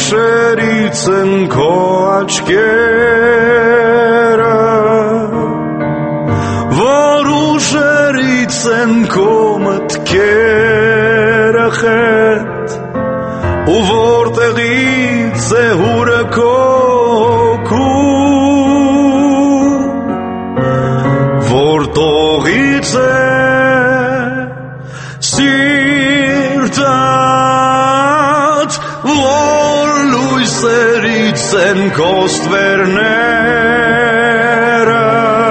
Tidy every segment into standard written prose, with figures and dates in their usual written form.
շերից են քո աչքերը, որ ուժերից են քո մտքերը խետ, ու որտեղից է հուրը քո հոգում, որ տողից է սիրտդ, որ լույսերից են քո ստվերները,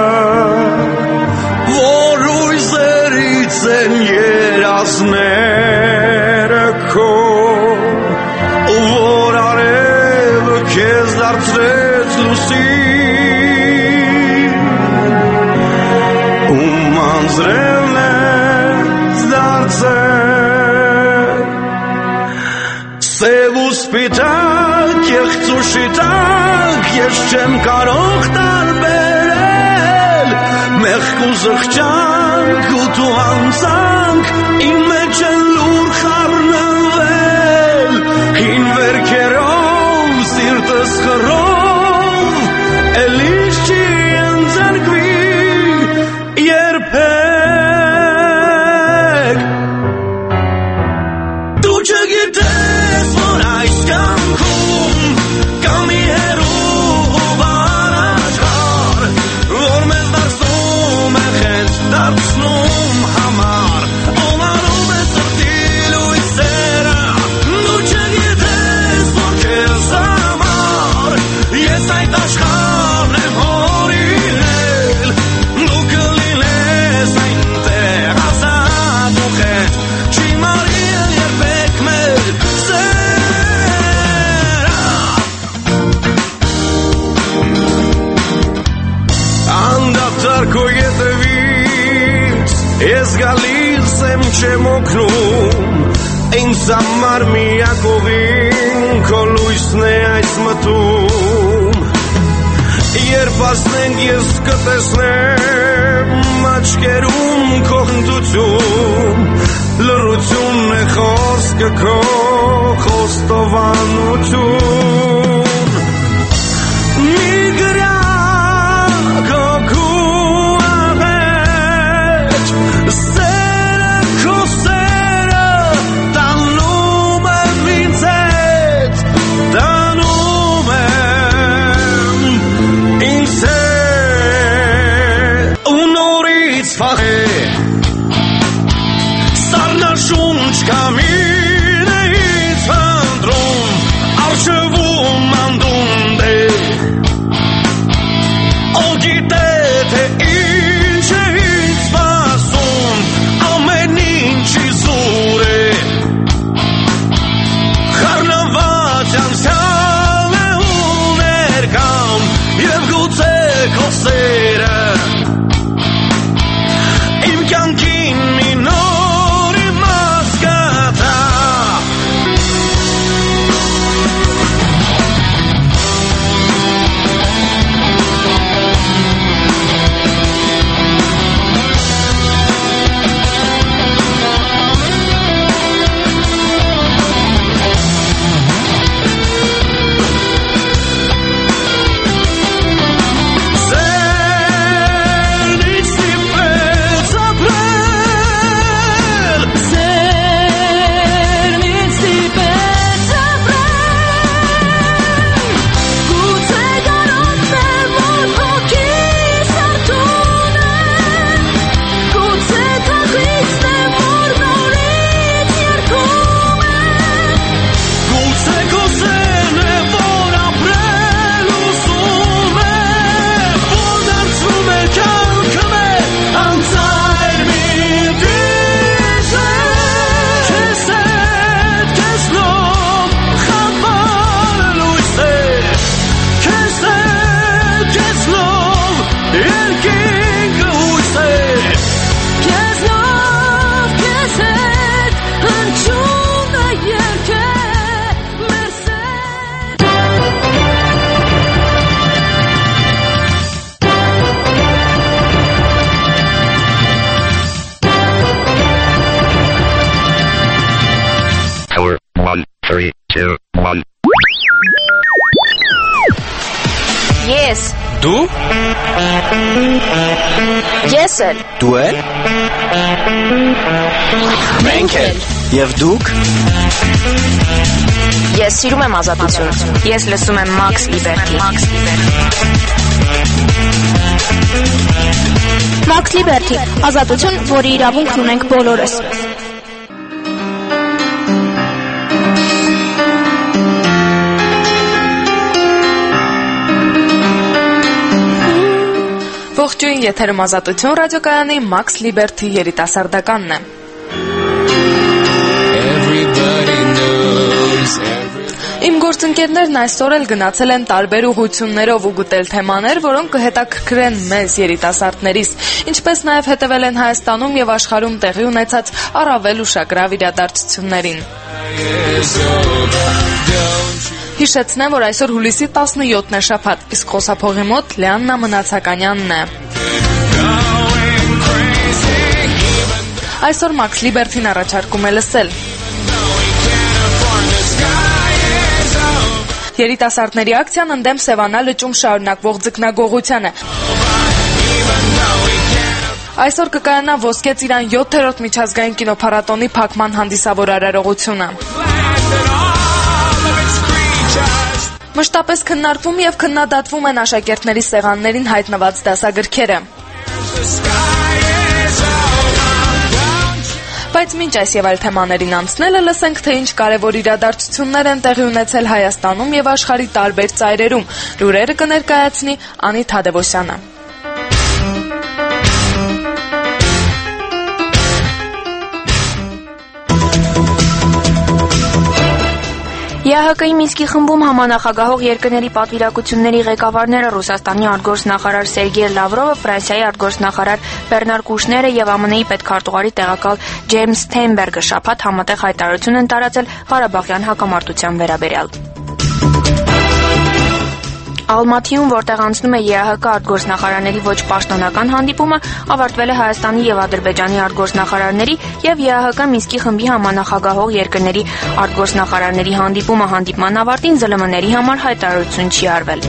որ լույսերից են երազները քո, որ արևը քեզ դարձրեց լուսին, ում անձրևն ես դարձել, սև ու սպիտակ, եղծ ու շիտակ, ես չեմ կարող տարբերել, մեղք ու զղջանք ու դու անձանք, իմ մեջ են լուր խառնվել, հին վերքերով, սիրտս խռով, էլիս չի ընձեռքվի երբեք, դու չգիտես, որ այս կյանքում կա մի հեռու բանաչար, որ մեզ դարձնում է խենց դարձնում համար, ոնանում է սրտի լույսերը, դու չգիտես, որ քեզ համար ես այդ աշխարհն եմ հորինել, դու կլինես այնտեղ ազատ ու խենթ, չի մարել երբեք մեր սերը, անդադար քո ետևից ես գալիս եմ չեմ օգնում, ինձ համար միակողին քո լույսն է այս մտում, երբ ասնենք ես կտեսնեմ աչքերում քո հմտություն, լռությունն է խոսքը քո խոստովանություն, մի գրյա քո աղետ, սերը քո սերը տանում եմ ինձ հետ, տանում եմ ինձ հետ, ու նորից վախեր, սառնաշունչ կամինեից հանդրում, արշվում անդունդ է, ով գիտե թե ինչ է ինձ սպասում, ամեն ինչի զուր է, խառնված անցյալ է ու ներկամ, և գուցե քո սերը, իմ կյանքին մի նոր իմաստ կտա, Սերնից ստիպեց ապրել, սերնից ստիպեց ապրել, գուցե կարոտն է, որ հոգիս արթուն է, գուցե թախիցն է, որ նորից երգում է, գուցե քո սերն է, որ ապրել ուզում է, որ դարձնում է կյանքը մեր անձայր միտից է, քեզ հետ, քեզ լով, խաբար լույս է, քեզ հետ, քեզ լով, երկինքը հույս է, քեզ լով, քեզ հետ, հնչում է երգը մեր սեր. Four, one, three, two, one. Ես։ Դու։ Ես էլ։ Դու էլ։ Մենք էլ։ Եվ դուք։ Ես սիրում եմ ազատություն։ Ես լսում եմ Max Liberty։ Max Liberty, ազատություն, որի իրավունքն ունենք բոլորս։ Ողջույն, եթերում ազատություն ռադիոկայանի Max Liberty երիտասարդականն է։ Իմ գործընկերներն այսօր էլ գնացել են տարբեր ուղղություններով ու գտել թեմաներ, որոնք կհետաքրքրեն մեզ երիտասարդներիս, ինչպես նաև հետևել են Հայաստանում եւ աշխարհում տեղի ունեցած առավել ուշագրավ իրադարձություններին։ Հիշեցնեմ, որ այսօր հուլիսի 17-ն է շաբաթ, իսկ խոսափողի մոտ Լեաննա Մնացականյանն է։ Այսօր Max Liberty-ն առաջարկում է լսել երիտասարդների ակցիան ընդդեմ Սևանա լճում շարունակվող ձկնագողությանը։ Այսօր կկայանա Ոսկե ծիրան 7-րդ միջազգային կինոփառատոնի փակման հանդիսավոր արարողությունը։ Մշտապես քննարկվում եւ քննադատվում են աշակերտների սեղաններին հայտնված դասագրքերը։ Բայց մինչ այս եւ այլ թեմաներին անցնելը լսենք, թե ինչ կարևոր իրադարձություններ են տեղի ունեցել Հայաստանում եւ աշխարհի տարբեր ծայրերում։ Լուրերը կներկայացնի Անի Թադևոսյանը։ ԵԱՀԿ-ի Մինսկի խմբում համանախագահող երկրների պատվիրակությունների ղեկավարները Ռուսաստանի արտգործնախարար Սերգեյ Լավրովը, Ֆրանսիայի արտգործնախարար Բեռնար Կուշները եւ ԱՄՆ-ի պետքարտուղարի տեղակալ Ջեյմս Սթեյնբերգը շաբաթ համատեղ հայտարարություն են տարածել Ղարաբաղյան հակամարտության վերաբերյալ։ Ալմաթիում, որտեղ անցնում է ԵԱՀԿ արտգործնախարարների ոչ պաշտոնական հանդիպումը, ավարտվել է Հայաստանի եւ Ադրբեջանի արտգործնախարարների եւ ԵԱՀԿ Մինսկի խմբի համանախագահող երկրների արտգործնախարարների հանդիպումը։ Հանդիպման ավարտին ԶԼՄ-ների համար հայտարարություն չի արվել։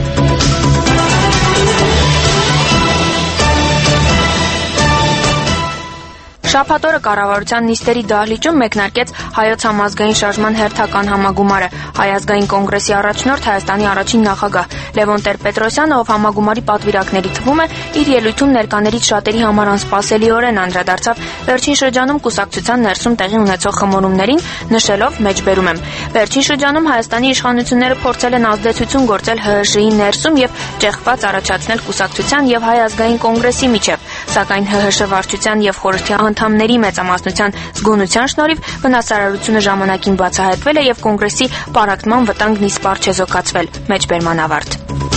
Շաբաթօրը կառավարության նիստերի դահլիճում մեկնարկեց Հայոց համազգային շարժման հերթական համագումարը։ Հայ ազգային կոնգրեսի առաջնորդ Հայաստանի առաջին նախագահ Լևոն Տեր-Պետրոսյանը, ով համագումարի պատվիրակների թվում է, իր ելույթում ներկաներից շատերի համար անսպասելիորեն անդրադարձավ վերջին շրջանում կուսակցության ներսում տեղի ունեցող խմորումներին, նշելով մեջբերում եմ. Վերջին շրջանում Հայաստանի իշխանությունները փորձել են ազդեցություն գործել ՀՀՇ-ի ներսում եւ ճեղքված առաջացնել կուսակցության եւ Հայ ազգային կոնգրեսի միջև, սակայն ՀՀՇ վարչության եւ խորհրդի անդամների մեծամասնության զգոնության շնորհիվ վնասարարությունը ժամանակին բացահայտվել է եւ կոնգրեսի պարակտման վտանգն իսպառ չեզոքացվել։ Մեջբերման ավարտ։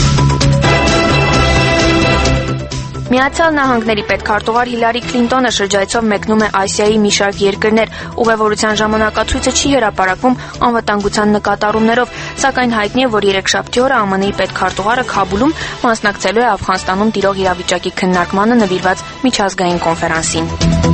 Միացյալ Նահանգների պետքարտուղար Հիլարի Քլինտոնը շրջայցով մեկնում է Ասիայի մի շարք երկրներ։ Ուղևորության ժամանակացույցը չի հրապարակվում անվտանգության նկատառումներով, սակայն հայտնի է, որ երեքշաբթի օրը ԱՄՆ-ի պետքարտուղարը Քաբուլում մասնակցելու է Աֆղանստանում տիրող իրավիճակի քննարկմանը նվիրված միջազգային կոնֆերանսին։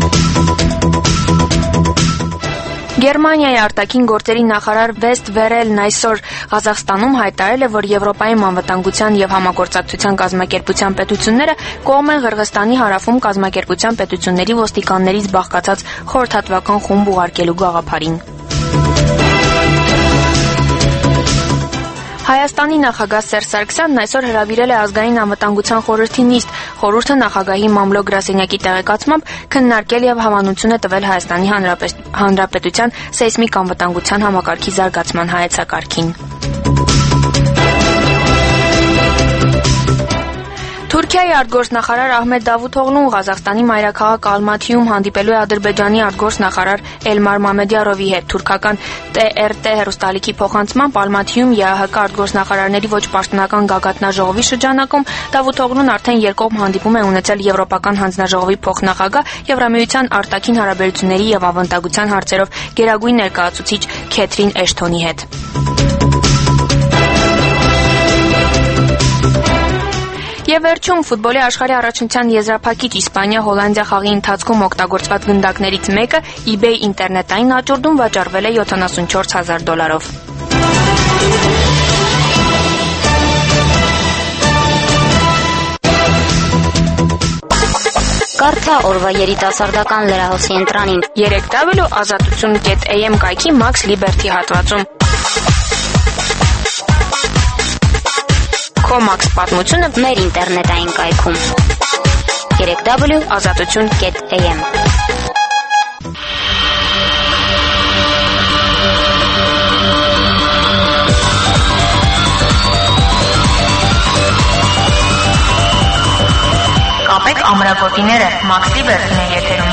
Գերմանիայի արտաքին գործերի նախարար Վեստ Վերելն այսօր Ղազախստանում հայտարարել է, որ Եվրոպայում անվտանգության եւ համագործակցության կազմակերպության պետությունները կողմ են Ղրղստանի հարավում կազմակերպության պետությունների ոստիկաններից բաղկացած խորհրդատվական խումբ ուղարկելու գաղափարին։ Հայաստանի նախագահ Սերժ Սարգսյանն այսօր հրավիրել է ազգային անվտանգության խորհրդի նիստ։ Խորհուրդը նախագահի մամլո գրասենյակի տեղեկացմամբ քննարկել եւ հավանություն է տվել Հայաստանի Հանրապետության սեյսմիկ անվտանգության համակարգի զարգացման հայեցակարգին։ Թուրքիայի արտգործնախարար Ահմեդ Դավութօղլուն Ղազախստանի մայրաքաղաք Ալմաթիում հանդիպելու է Ադրբեջանի արտգործնախարար Էլմար Մամեդյարովի հետ։ Թուրքական TRT հեռուստալիքի փոխանցմամբ Ալմաթիում ԵԱՀԿ արտգործնախարարների ոչ պաշտոնական գագաթնաժողովի շրջանակում Դավութօղլուն արդեն երկկողմ հանդիպում է ունեցել Եվրոպական հանձնաժողովի փոխնախագահ Եվրամիության արտաքին հարաբերությունների եւ անվտանգության հարցերով գերագույն ներկայացուցիչ Քեթրին Էշթոնի հետ։ Եվ վերջում ֆուտբոլի աշխարհի առաջնության եզրափակիչ Իսպանիա-Հոլանդիա խաղի ընթացքում օգտագործված գնդակներից մեկը eBay ինտերնետային աճուրդում վաճառվել է $74,000-ով։ Բարթա օրվա երիտասարդական լրահոսի ընտրանին 3w.azatutun.am կայքի Max Liberty հատվածում։ Comax պատմությունը մեր ինտերնետային կայքում 3w.azatutun.am Կապեք ամրագոտիները, Max Liberty-ն է եթերում։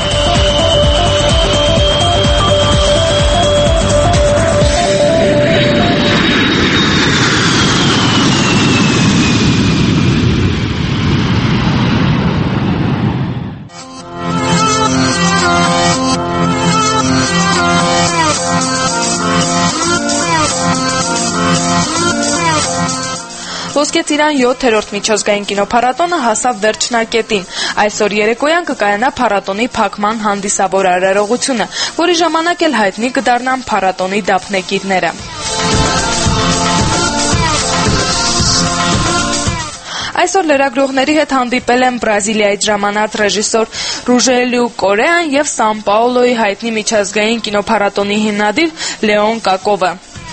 Ոսկե ծիրան 7-րդ միջազգային կինոփառատոնը հասավ վերջնակետին։ Այսօր երեկոյան կկայանա փառատոնի փակման հանդիսավոր արարողությունը, որի ժամանակ էլ հայտնի կդառնան փառատոնի դափնեկիրները։ Այսօր լրագրողների հետ հանդիպել են Բրազիլիայից ժամանած ռեժիսոր Ռուժելիու Կորեան եւ Սան Պաուլոյի հայտնի միջազգային կինոփառատոնի հիմնադիր Լեոն Կակովը։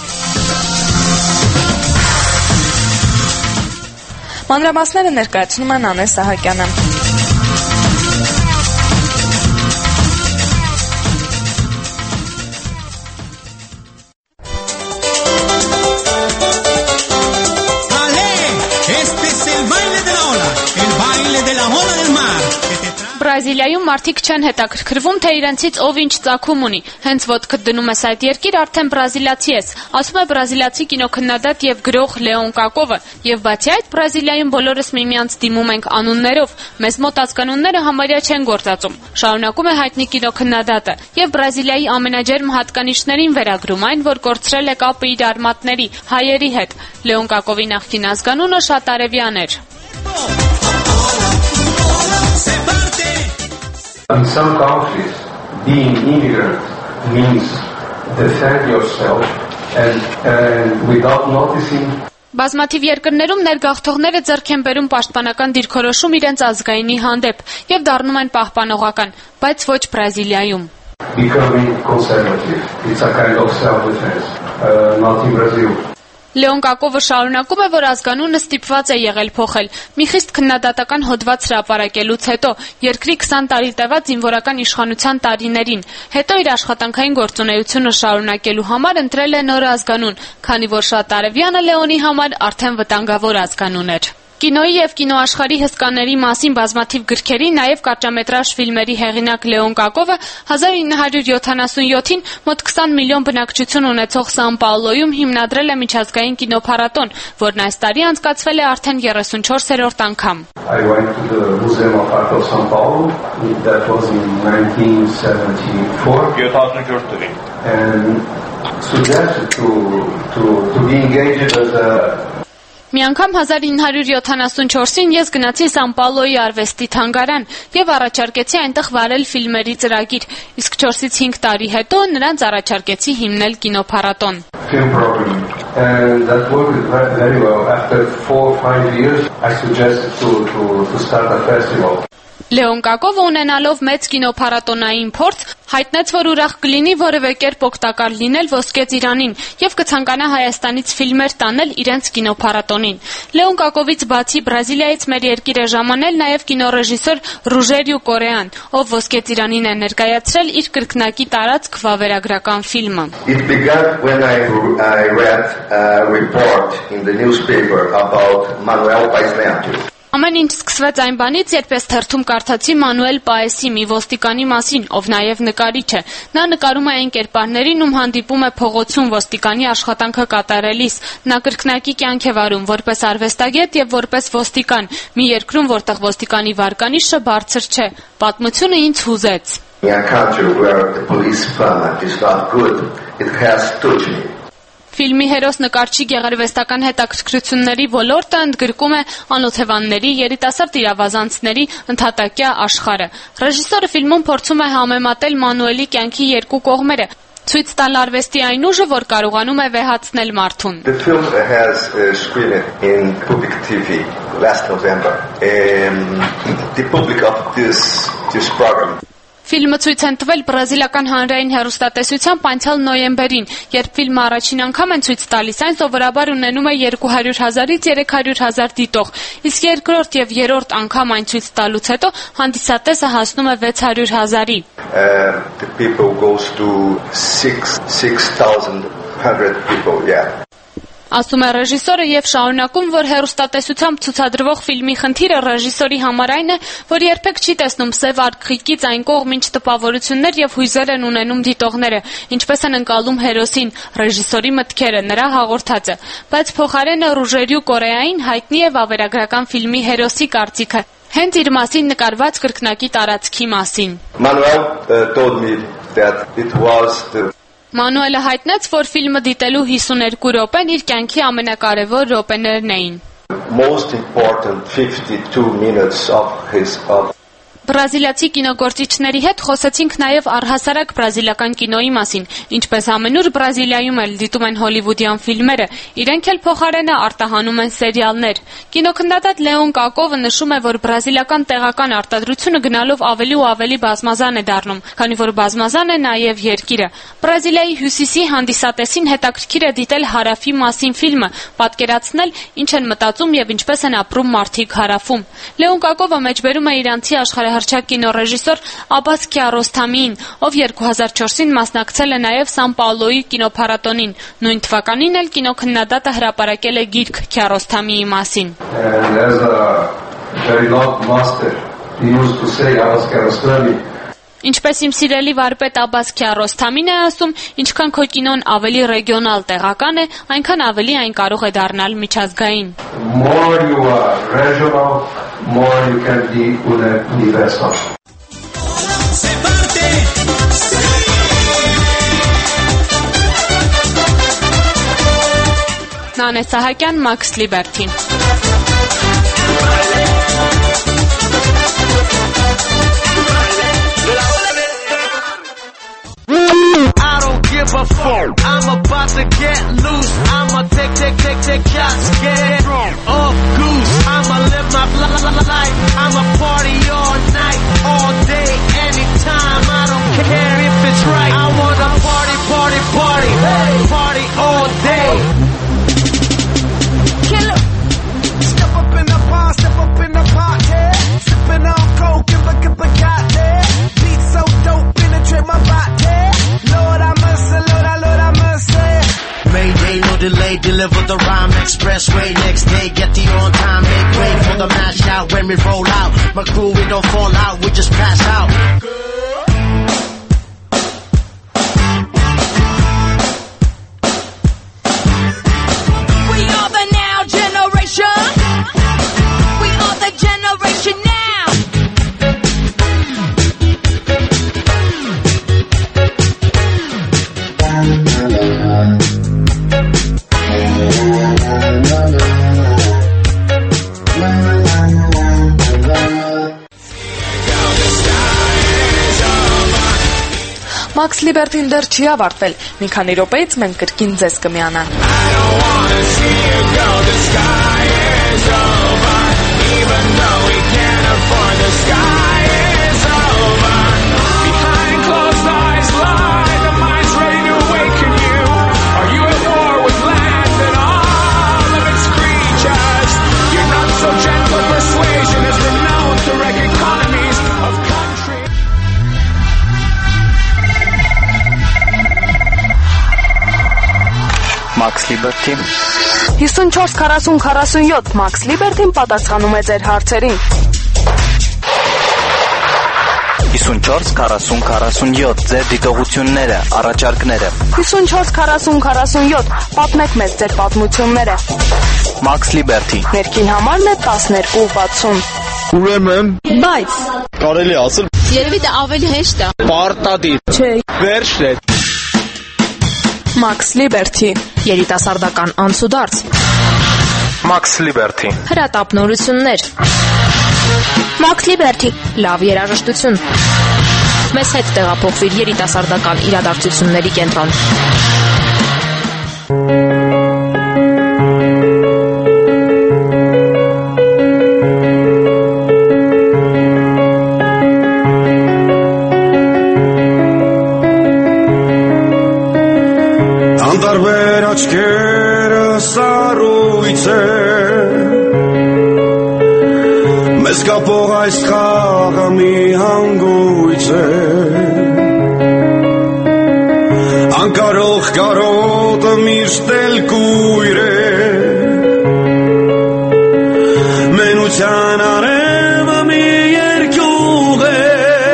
Մանրամասները ներկայացնում են Անե Սահակյանը։ Բրազիլիայում մարդիկ չեն հետաքրքրվում, թե իրենցից ով ինչ ծագում ունի։ Հենց ոտքդ դնում ես այդ երկիր, արդեն բրազիլացի ես, ասում է բրազիլացի կինոքննադատ եւ գրող Լեոն Կակովը։ Եվ բացի այդ, Բրազիլիայում բոլորս միմյանց դիմում ենք անուններով, մեզ մոտ ազգանունները համարյա չեն գործածում։ Շարունակում է հայտնի կինոքննադատը եւ Բրազիլիայի ամենաջերմ հատկանիշներին վերագրում այն, որ կորցրել է կապը իր արմատների, հայերի հետ։ Լեոն Կակովի նախկին ազգանունը շատ արևյան էր։ In some countries, being immigrant means defend yourself and without noticing. Բազմաթիվ երկրներում ներգաղթողները ձեռք են բերում պաշտպանական դիրքորոշում իրենց ազգայինի հանդեպ եւ դառնում են պահպանողական, բայց ոչ Բրազիլիայում։ Becoming conservative. It's a kind of self-defense. Not in Brazil. Լեոն Կակովը շարունակում է, որ ազգանունը ստիպված է եղել փոխել։ Մի խիստ քննադատական հոդված հրապարակելուց հետո երկրի 20 տարի տևած զինվորական իշխանության տարիներին, հետո իր աշխատանքային գործունեությունը շարունակելու համար ընտրել է նոր ազգանուն, քանի որ շատ արևյանը Լեոնի համար արդեն վտանգավոր ազգանուն էր։ Կինոյի եւ կինոաշխարհի հսկաների մասին բազմաթիվ գրքերի, նաեւ կարճամետրաժ ֆիլմերի հեղինակ Լեոն Կակովը 1977-ին մոտ 20 միլիոն բնակչություն ունեցող Սան Պաուլոյում հիմնադրել է միջազգային կինոփառատոն, որն այս տարի անցկացվել է արդեն 34-րդ անգամ։ I went to the Museum of Art of São Paulo. That was in 1974. And suggested to be engaged as a Մի անգամ 1974-ին ես գնացի Սան Պաուլոյի արվեստի թանգարան եւ առաջարկեցի այնտեղ վարել ֆիլմերի ծրագիր, իսկ 4-ից 5 տարի հետո նրանց առաջարկեցի հիմնել կինոփառատոն։ Film program, and that worked very well. After 4-5 years, I suggested to start a festival. Լեոն Կակովը ունենալով մեծ կինոփառատոնային փորձ հայտնեց, որ ուրախ կլինի որևէ կերպ օգտակար լինել Ոսկե ծիրանին եւ կցանկանա Հայաստանից ֆիլմեր տանել իրենց կինոփառատոնին։ Լեոն Կակովից բացի Բրազիլիայից մեր երկիր է ժամանել նաեւ կինոռեժիսոր Ռուժելիու Կորեան, ով Ոսկե ծիրանին է ներկայացրել իր կրկնակի տարածք վավերագրական ֆիլմը։ It began when I read a report in the newspaper about Manuel Paes Neto. Ամեն ինչ սկսվեց այն բանից, երբ ես թերթում կարդացի Մանուել Պաեսի մի ոստիկանի մասին, ով նաև նկարիչ է։ Նա նկարում է այն կերպարներին, ում հանդիպում է փողոցում ոստիկանի աշխատանքը կատարելիս։ Նա կրկնակի կյանք է վարում որպես արվեստագետ եւ որպես ոստիկան, մի երկրում, որտեղ ոստիկանի վարկանիշը բարձր չէ։ Պատմությունը ինձ հուզեց։ In a country where the police department is not good, it has touched me. Ֆիլմի հերոս նկարչի գեղարվեստական հետաքրքրությունների ոլորտը ընդգրկում է անօթևանների, երիտասարդ իրավազանցների ընդհատակյա աշխարհը։ Ռեժիսորը ֆիլմում փորձում է համեմատել Մանուելի կյանքի երկու կողմերը՝ Ցույց տալ արվեստի այն ուժը, որ կարողանում է վեհացնել մարդուն։ The film has screened in public TV last November. The public of this program. Ֆիլմը ցույց են տվել բրազիլական հանրային հեռուստատեսությամբ անցյալ նոյեմբերին, երբ ֆիլմը առաջին անգամ են ցույց տալիս, այն սովորաբար ունենում է 200,000-ից 300,000 դիտող, իսկ երկրորդ եւ երրորդ անգամ այն ցույց տալուց հետո հանդիսատեսը հասնում է 600,000-ի։ The people goes to 6,100 people, yeah. Ասում է ռեժիսորը եւ շարունակում, որ հեռուստատեսությամբ ցուցադրվող ֆիլմի խնդիրը ռեժիսորի համար այն է, որ երբեք չի տեսնում սև արգղիկից այն կողմ ինչ տպավորություններ եւ հույզեր են ունենում դիտողները, ինչպես են ընկալում հերոսին, ռեժիսորի մտքերը, նրա հաղորդածը, բայց փոխարենը Ռուժերյու Կորեային հայտնի է վավերագրական ֆիլմի հերոսի կարծիքը, հենց իր մասին նկարված կրկնակի տարածքի մասին։ Manuel told me that it was the Մանուելը հայտնեց, որ ֆիլմը դիտելու 52 րոպեն իր կյանքի ամենակարևոր րոպեներն էին։ Most important 52 minutes of his Բրազիլացի կինոգործիչների հետ խոսեցինք նաև առհասարակ բրազիլական կինոյի մասին, ինչպես ամենուր Բրազիլիայում էլ դիտում են հոլիվուդյան ֆիլմերը, իրենք էլ փոխարենը արտահանում են սերիալներ։ Կինոքննադատ Լեոն Կակովը նշում է, որ բրազիլական տեղական արտադրությունը գնալով ավելի ու ավելի բազմազան է դառնում, քանի որ բազմազան է նաև երկիրը։ Բրազիլիայի հյուսիսի հանդիսատեսին հետաքրքիր է դիտել հարավի մասին ֆիլմը, պատկերացնել, ինչ են մտածում եւ ինչպես են ապրում մարդիկ հարավում։ Լեոն Կակովը մեջբերում է իրանցի աշխարհահռչակ կինոռեժիսոր Աբաս Քիարոստամիին, ով 2004-ին մասնակցել է նաև Սան Պաուլոյի կինոփառատոնին։ Նույն թվականին էլ կինոքննադատը հրապարակել է գիրք Քիարոստամիի մասին։ Ինչպես իմ սիրելի վարպետ Աբաս Քիարոստամին է ասում, ինչքան քո կինոն ավելի ռեգիոնալ տեղական է, այնքան ավելի այն կարող է դառնալ միջազգային։ More you are regional, more you can be universal. Նանե Սահակյան, Մաքս Լիբերթին։ Give a fuck. I'm about to get loose. I'ma take shots, get off goose. I'ma live my life. I'ma party all night, all day, anytime. I don't care if it's right. I wanna party, hey, party all day. Killer. Step up in the party, sipping on coke, give a goddamn. Beat so dope, penetrate my body. Lord, I must say. Mayday, no delay, deliver the rhyme expressway. Next day, get the on time, make way for the mash out. When we roll out, my crew, we don't fall out, we just pass out. We are the now generation. We are the generation now. Մաքս Լիբերթին դեռ չի ավարտվել, մի քանի րոպեից մենք կրկին ձեզ կմիանանք։ Մաքս Լիբերթին 54-40-47 Մաքս Լիբերթին պատասխանում է ձեր հարցերին։ 54-40-47 ձեր դիտողությունները, առաջարկները։ 54-40-47 պատմեք մեզ ձեր պատմությունները։ Մաքս Լիբերթի Ներքին համարն է 1260։ Ուրեմն, Բայց կարելի ասել, Երևի դա ավելի հեշտ է։ պարտադիր։ չէ։ Վերջն է։ Մաքս Լիբերթի Երիտասարդական անցուդարձ, Մաքս Լիբերթի հրատապնորություններ, Մաքս Լիբերթի լավ երաժշտություն, եւ մեզ հետ տեղափոխվիր երիտասարդական իրադարձությունների կենտրոն։ Անտարբեր աչքերը սառույց է, մեզ կապող այս խաղը մի հանգույց է, անկարող կարոտը միշտ էլ կույր է, մենության արևը մի երկյուղ է,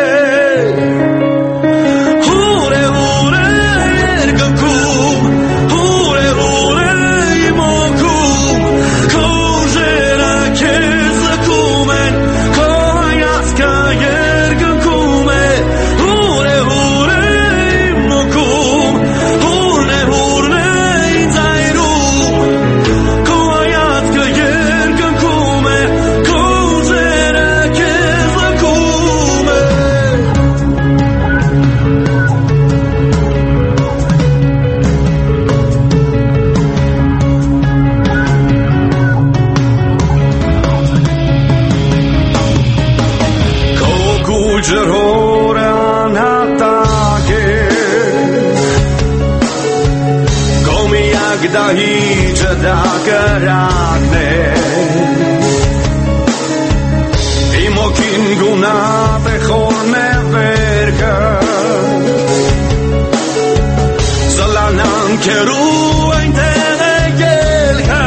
ջրհորը անհատակ է, գոմիակ դահիճը դա կրակն է, իմ օքին գունատ է խորն է վերքը, զլանանքերու այնտեղ է ելքը,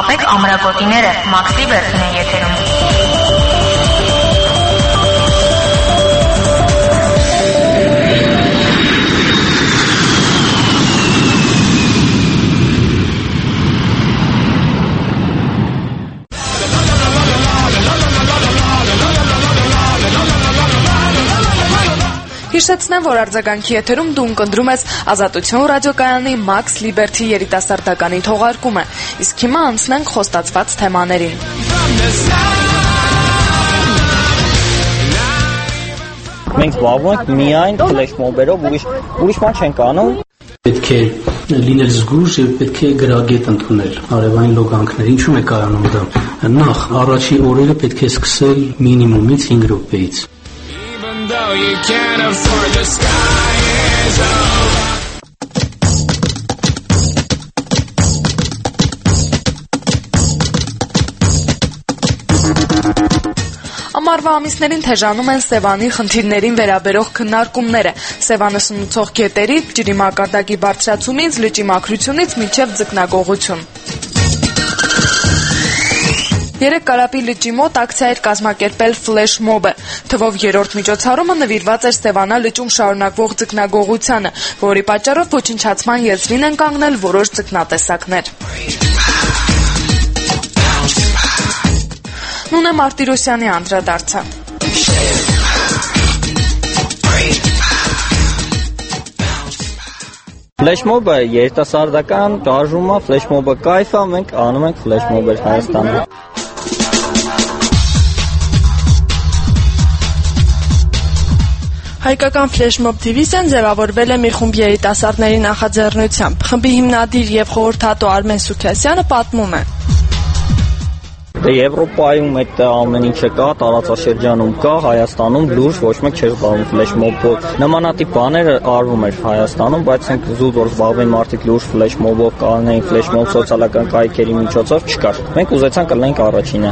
Մենք ամրագոտիները Max Liberty-ն է եթերում։ Հիշեցնեմ, որ արձագանքի եթերում դու ընկնդրում ես Ազատություն ռադիոկայանի Max Liberty երիտասարդականի թողարկումը, իսկ հիմա անցնենք խոստացված թեմաներին։ Մենք զբաղվում ենք միայն ֆլեշմոբերով, ուրիշ բան չենք անում։ Պետք է լինել զգույշ եւ պետք է գրագետ ընդունել արևային լոգանքներ։ Ինչու՞մ է կայանում դա։ Նախ առաջի օրերը պետք է սկսել մինիմումից 5 րոպեից։ Though you can't afford the sky is over. Ամառվա ամիսներին թեժանում են Սևանի խնդիրներին վերաբերող քննարկումները։ Սևանը սնուցող գետերի, ջրի մակարդակի բարձրացումից, լճի մաքրությունից մինչև ձկնագողություն։ Երեկ Կարապի լճի մոտ ակցիա էր կազմակերպել ֆլեշմոբը։ Թվով երրորդ միջոցառումը նվիրված էր Սևանա լճում շարունակվող ձկնագողությանը, որի պատճառով ոչնչացման եզրին են կանգնել որոշ ձկնատեսակներ։ Նունե Մարտիրոսյանի անդրադարձը։ Ֆլեշմոբը երիտասարդական շարժում է, ֆլեշմոբը կայֆ է, մենք անում ենք ֆլեշմոբեր Հայաստանում։ Հայկական ֆլեշմոբ դիվիզիան ձևավորվել է մի խումբ երիտասարդների նախաձեռնությամբ։ Խմբի հիմնադիր եւ խորհրդատու Արմեն Սուքիասյանը պատմում է. Եվրոպայում այդ ամեն ինչը կա, տարածաշրջանում կա, Հայաստանում լուրջ ոչ մեկ չէր զբաղվում ֆլեշմոբով։ Նմանատիպ բաներ արվում էր Հայաստանում, բայց մենք զուտ որ զբաղվեն մարդիկ լուրջ ֆլեշմոբով, կանեին ֆլեշմոբ սոցիալական կայքերի միջոցով չկար։ Մենք ուզեցանք լինենք առաջինը։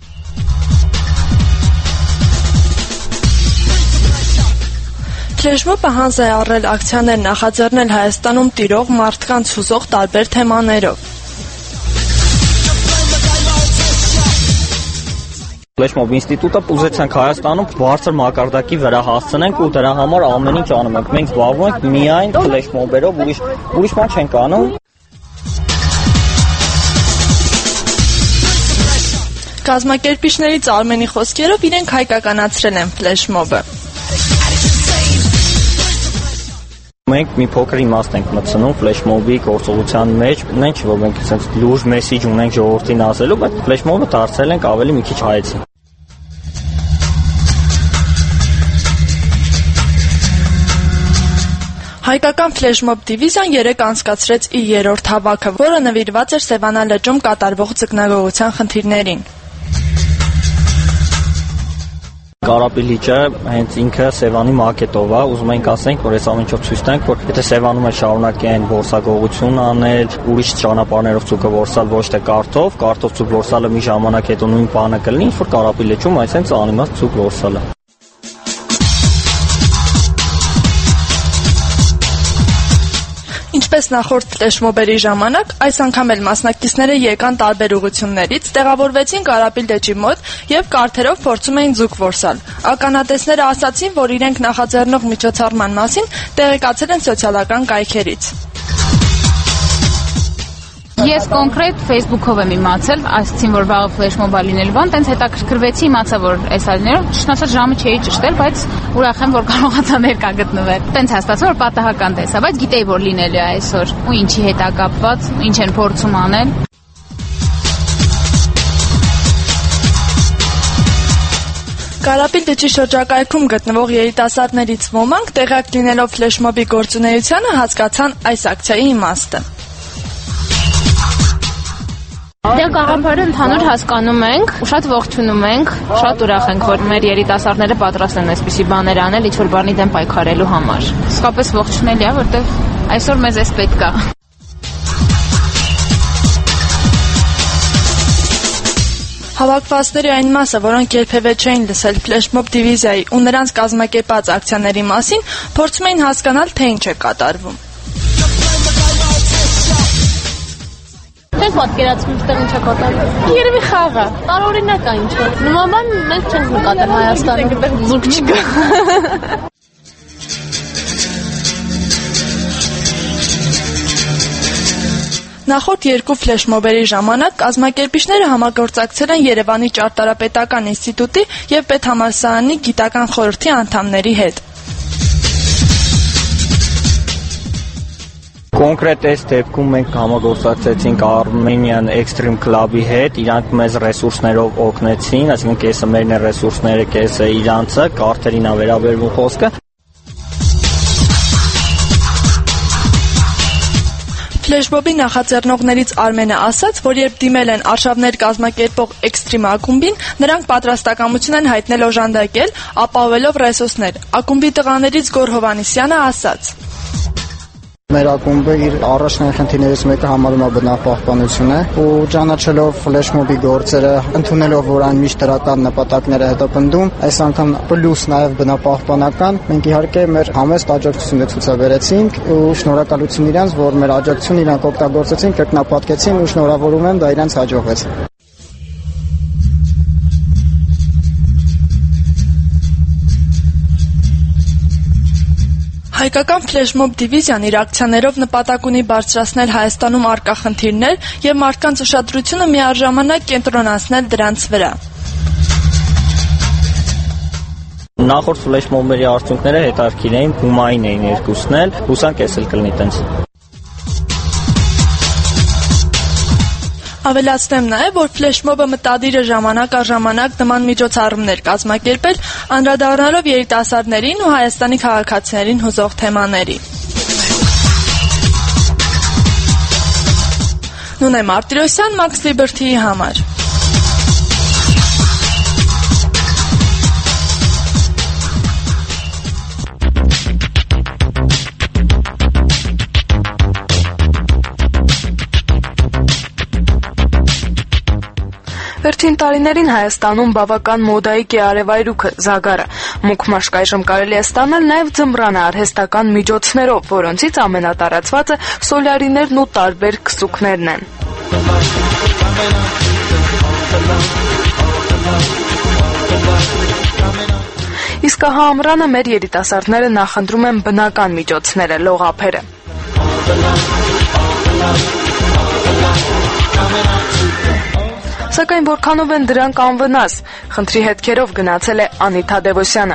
Ֆլեշմոբը հանձ է առել ակցիաներ նախաձեռնել Հայաստանում տիրող մարդկանց հուզող տարբեր թեմաներով։ Ֆլեշմոբ ինստիտուտը ուզեցանք Հայաստանում բարձր մակարդակի վրա հասցնենք ու դրա համար ամեն ինչ անում ենք։ Մենք զբաղվում ենք միայն ֆլեշմոբերով, ուրիշ բան չենք անում։ Կազմակերպիչներից Արմենի խոսքերով իրենք հայկականացրել են ֆլեշմոբը։ Մենք մի փոքր իմաստ ենք մտցնում ֆլեշմոբի գործողության մեջ, նենց որ մենք այսպես լուրջ մեսեջ ունենք ժողովրդին ասելու, բայց ֆլեշմոբը դարձել ենք ավելի մի քիչ հայեցի։ Հայկական ֆլեշմոբ դիվիզիան երեկ անցկացրեց իր երրորդ հավաքը, որը նվիրված էր Սևանա լճում կատարվող ձկնագողության խնդիրներին։ Կարապի լիճը հենց ինքը Սևանի մակետով է, ուզում ենք ասենք, որ այս ամեն ինչով ցույց տանք, որ եթե Սևանում է շարունակեն որսագողություն անել, ուրիշ ճանապարհներով ցուկը որսալ ոչ թե կարթով ցուկ որսալը մի ժամանակ հետո նույն բանը կլինի, ինչ որ Կարապի լճում այսպես անիմաստ ցուկ որսալը։ Ինչպես նախորդ ֆլեշմոբերի ժամանակ, այս անգամ էլ մասնակիցները եկան տարբեր ուղղություններից, տեղավորվեցին Կարապի լճի մոտ եւ կարթերով փորձում էին ձուկ որսալ։ Ականատեսները ասացին, որ իրենք նախաձեռնող միջոցառման մասին տեղեկացել են սոցիալական կայքերից։ Ես կոնկրետ Facebook-ով եմ իմացել, այսինքն որ վաղը ֆլեշմոբա լինելու բան, տենց հետաքրքրվեցի, իմացա, որ այս այլներով ճիշտ ասած ժամը չէի ճշտել, բայց ուրախ եմ, որ կարողացա ներկա գտնվել։ Տենց հաստատվեց, որ պատահական տեսա, բայց գիտեի, որ լինելու է այսօր, ու ինչի հետ է կապված, ինչ են փորձում անել։ Կարապի լճի շրջակայքում գտնվող երիտասարդներից ոմանք տեղյակ լինելով ֆլեշմոբի գործունեությանը հասկացան այս ակցիայի իմաստը։ Դե գաղափարը ընդհանուր հասկանում ենք, շատ ողջունում ենք, շատ ուրախ ենք, որ մեր երիտասարդները պատրաստ են այսպիսի բաներ անել, ինչ որ բանի դեմ պայքարելու համար։ Իսկապես ողջունելի է, որտեղ այսօր մեզ էս պետք է։ Հավաքվածների այն մասը, որոնք երբևէ չէին լսել ֆլեշմոբ դիվիզիայի ու նրանց կազմակերպած ակցիաների մասին, փորձում էին հասկանալ, թե ինչ է կատարվում։ Չենք պատկերացնում այդտեղ ինչ է կատարվում։ Երևի խաղ է, տարօրինակ է ինչ-որ։ Նման բան մենք չենք նկատել Հայաստանում։ Այդտեղ զուգ չկա։ Նախորդ երկու ֆլեշմոբերի ժամանակ կազմակերպիչները համագործակցել են Երևանի ճարտարապետական ինստիտուտի և պետհամալսարանի գիտական խորհրդի անդամների հետ։ Կոնկրետ այս դեպքում մենք համագործակցեցինք Armenian Extreme Club-ի հետ, իրանք մեզ ռեսուրսներով օգնեցին, այսինքն կեսը մերն է ռեսուրսները, կեսը իրանցը, կարթերին է վերաբերվում խոսքը։ Ֆլեշմոբի նախաձեռնողներից Արմենը ասաց, որ երբ դիմել են արշավներ կազմակերպող Extreme ակումբին, նրանք պատրաստակամություն են հայտնել օժանդակել, ապահովելով ռեսուրսներ։ Ակումբի տղաներից Գոր Հովհաննիսյանը ասաց. Մեր ակումբը իր առաջնային խնդիրներից մեկը համարում է բնապահպանությունը ու ճանաչելով ֆլեշմոբի գործերը, ընդունելով որ այն միշտ դրական նպատակներ է հետապնդում, այս անգամ պլյուս նաև բնապահպանական, մենք իհարկե մեր համեստ աջակցությունը ցուցաբերեցինք ու շնորհակալություն իրանց, որ մեր աջակցությունը իրանք օգտագործեցին, կրկնապատկեցին ու շնորհավորում եմ, դա իրանց հաջողվեց։ Հայկական ֆլեշմոբ դիվիզիան իր ակցիաներով նպատակ ունի բարձրացնել Հայաստանում առկա խնդիրներ և մարդկանց ուշադրությունը միաժամանակ կենտրոնացնել դրանց վրա։ Նախորդ ֆլեշմոբերի արդյունքները հետաքրքիր էին, հումային էին երկուսն էլ, հուսանք էս էլ կլինի տենց։ Ավելացնեմ նաև, որ ֆլեշմոբը մտադիր է ժամանակ առ ժամանակ նման միջոցառումներ կազմակերպել, անդրադառնալով երիտասարդներին ու Հայաստանի քաղաքացիներին հուզող թեմաների։ Նունե Մարտիրոսյան, Max Liberty-ի համար։ Վերջին տարիներին Հայաստանում բավական մոդայիկ է արևայրուքը, զագարը։ Մուգ մաշկ այժմ կարելի է ստանալ նաև ձմռանը արհեստական միջոցներով, որոնցից ամենատարածվածը սոլյարիներն ու տարբեր քսուկներն են։ Իսկ ահա ամռանը մեր երիտասարդները նախընտրում են բնական միջոցները, լողափերը։ Սակայն որքանով են դրանք անվնաս, խնդրի հետքերով գնացել է Անիթա Դևոսյանը։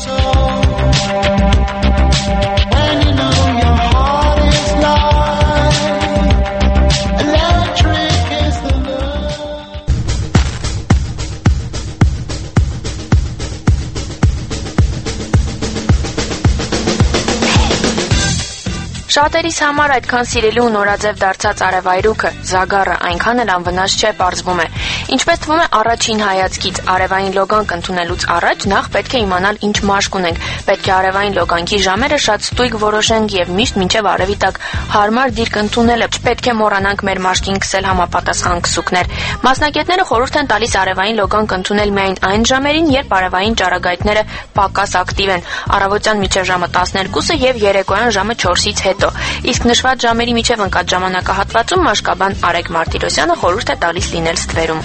Շատերիս համար այդքան սիրելի ու նորաձև դարձած արևայրուքը, զագարը այնքան էլ անվնաս չէ, պարզվում է։ Ինչպես թվում է առաջին հայացքից, արևային լոգանք ընդունելուց առաջ նախ պետք է իմանալ ինչ մաշկ ունենք, պետք է արևային լոգանքի ժամերը շատ ստույգ որոշենք եւ միշտ մինչեւ արևի տակ հարմար դիրք ընդունելը, չպետք է մոռանանք մեր մաշկին քսել համապատասխան քսուկներ։ Մասնագետները խորհուրդ են տալիս արևային լոգանք ընդունել միայն այն ժամերին, երբ արևային ճառագայթները պակաս ակտիվ են, առավոտյան մինչև ժամը 12-ը եւ երեկոյան ժամը 4-ից հետո։ Իսկ նշված ժամերի միջև ընկած ժամանակահատվածում մաշկաբան Արեգ Մարտիրոսյանը խորհուրդ է տալիս լինել ստվերում։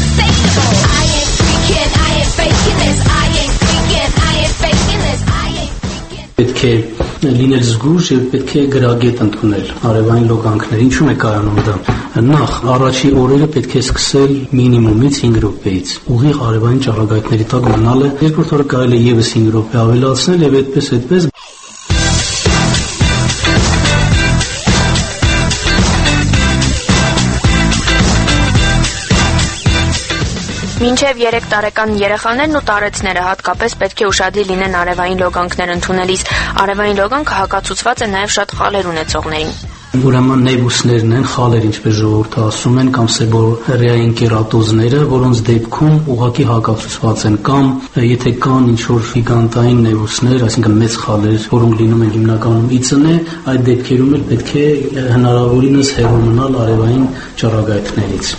Պետք է լինել զգույշ եւ պետք է գրագետ ընդունել արևային լոգանքներ։ Ինչու՞մ է կայանում դա։ Նախ առաջի օրերը պետք է սկսել մինիմումից 5 րոպեից։ Ուղիղ արևային ճառագայթների տակ մնալը, երկրորդ օրը կարելի է եւս 5 րոպե ավելացնել եւ այդպես Մինչև 3 տարեկան երեխաներն ու տարեցները հատկապես պետք է ուշադիր լինեն արևային լոգանքներ ընդունելիս։ Արևային լոգանքը հակացուցված է նաև շատ խալեր ունեցողներին։ Ուրեմն նեբուսներն են, խալեր, ինչպես ժողովուրդը ասում են, կամ սեբորեային կերատոզները, որոնց դեպքում ուղղակի հակացուցված են, կամ եթե կան ինչ-որ գիգանտային նեբուսներ, այսինքն մեծ խալեր, որոնք լինում են հիմնականում իծն է, այդ դեպքերում էլ պետք է հնարավորինս հեռու մնալ արևային ճառագայթներից։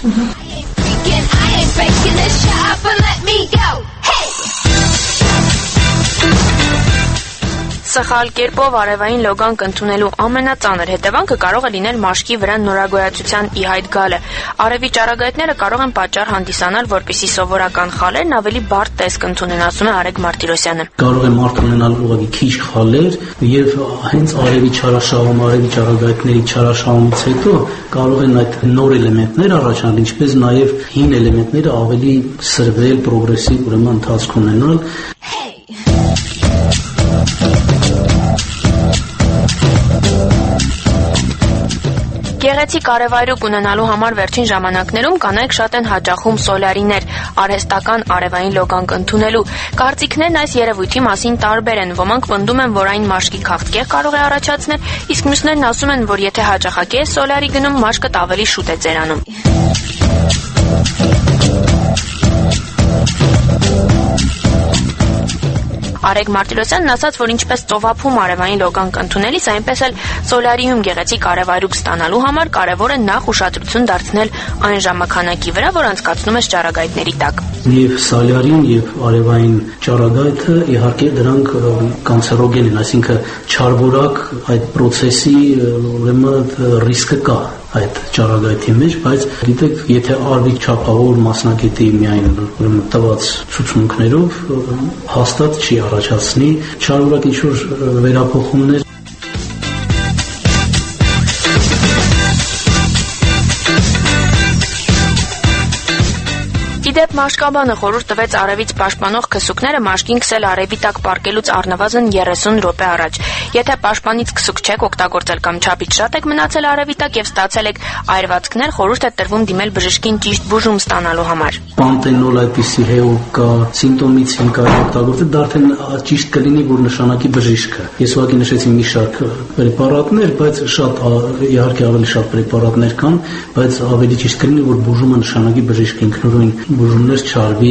Սխալ կերպով արևային լոգանք ընդունելու ամենածանր հետևանքը կարող է լինել մաշկի վրա նորագոյացության ի հայտ գալը։ Արևի ճառագայթները կարող են պատճառ հանդիսանալ, որպեսզի սովորական խալերն ավելի բարդ տեսք ընդունեն, ասում է Արեգ Մարտիրոսյանը։ Կարող է մարդ ունենալ ուղղակի քիչ խալեր եւ հենց արևի չարաշահում, արևի ճառագայթների չարաշահումից հետո կարող են այդ նոր էլեմենտներ առաջանալ, ինչպես նաեւ հին էլեմենտները ավելի սրվել, պրոգրեսիվ ուրեմն ընթացք ունենալ։ Գեղեցիկ արևայրուք ունենալու համար վերջին ժամանակներում կանայք շատ են հաճախում սոլարիներ, արհեստական արևային լոգանք ընդունելու։ Կարծիքներն այս երևույթի մասին տարբեր են։ Ոմանք պնդում են, որ այն մաշկի քաղցկեղ կարող է առաջացնել, իսկ մյուսներն ասում են, որ եթե հաճախակի է սոլարի գնում, մաշկդ ավելի շուտ է ծերանում։ Արեգ Մարտիրոսյանն ասաց, որ ինչպես ծովափում արևային լոգանք ընդունելիս, այնպես էլ սոլարիում գեղեցիկ արևայրուք ստանալու համար կարևոր է նախ ուշադրություն դարձնել այն ժամանականակի վրա, որ անցկացնում ես ճառագայթների տակ։ Եվ սոլարին եւ արևային ճառագայթը իհարկե դրանք կանցերոգեն են, այսինքն չարվորակ այդ process-ի ուրեմն ռիսկը կա այդ ճառագայթի մեջ, բայց դիտեք, եթե արվի չափավոր մասնակետի միայն ուրեմն տված ցուցմունքներով հաստատ չի առաջացնի չարվորակ ինչ-որ վերափոխումներ։ Իդեպ մաշկաբանը խորհուրդ տվեց արևից պաշտպանող քսուկները մաշկին քսել արևի տակ պառկելուց առնվազն 30 րոպե առաջ։ Եթե պաշտպանից քսուկ չեք օգտագործել կամ չափից շատ եք մնացել արևի տակ եւ ստացել եք այրվածքներ, խորհուրդ է տրվում դիմել բժշկին ճիշտ բուժում ստանալու համար։ Պանտենոլ այդպիսի հեոկ կա, սիմպտոմիցին կա օգտագործել, դա արդեն ճիշտ կլինի, որ նշանակի բժիշկը։ Ես ուղղակի նշեցի մի շարք պրեպարատներ, բայց շատ իհարկե ավելի շատ պրեպարատներ կան, բայց ավելի ճիշտ կլինի, որ բուժումը նշանակի բժիշկը ինքնուրույն բուժումներ չարվի։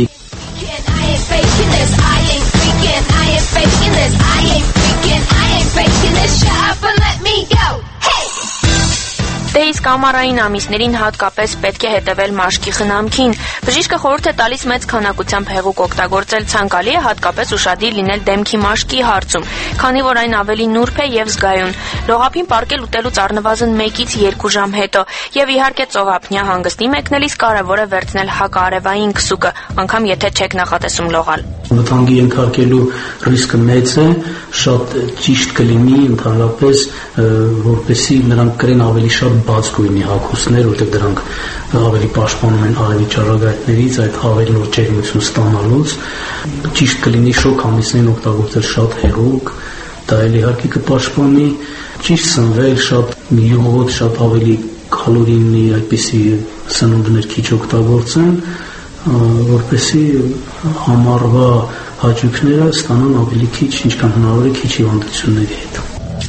Դե իսկ ամառային ամիսներին հատկապես պետք է հետևել մաշկի խնամքին։ Բժիշկը խորհուրդ է տալիս մեծ քանակությամբ հեղուկ օգտագործել, ցանկալի է հատկապես ուշադիր լինել դեմքի մաշկի հարցում, քանի որ այն ավելի նուրբ է եւ զգայուն։ Լողափին պառկել ուտելուց առնվազն 1-ից 2 ժամ հետո, եւ իհարկե ծովափնյա հանգստի մեկնելիս կարեւոր է վերցնել հակաարևային քսուկը, անգամ եթե չեք նախատեսում լողալ։ Վտանգի ենթարկելու ռիսկը մեծ է, շատ ճիշտ կլինի ընդհանրապես, որպեսզի նրանք կրեն ավելի շատ բաց գույնի հագուստներ, որտեղ դրանք ավելի պաշտպանում են արևի ճառագայթներից, այդ ավելի նոր ջերմություն ստանալուց։ Ճիշտ կլինի շոգ ամիսներին օգտագործել շատ հեղուկ, դա էլ իհարկե կպաշտպանի, ճիշտ սնվել, շատ յուղոտ, շատ ավելի կալորիի այդպիսի սնունդներ քիչ օգտագործեն, որպեսզի ամառվա հաճույքները ստանան ավելի քիչ, ինչքան հնարավոր է քիչ հիվանդությունների հետ։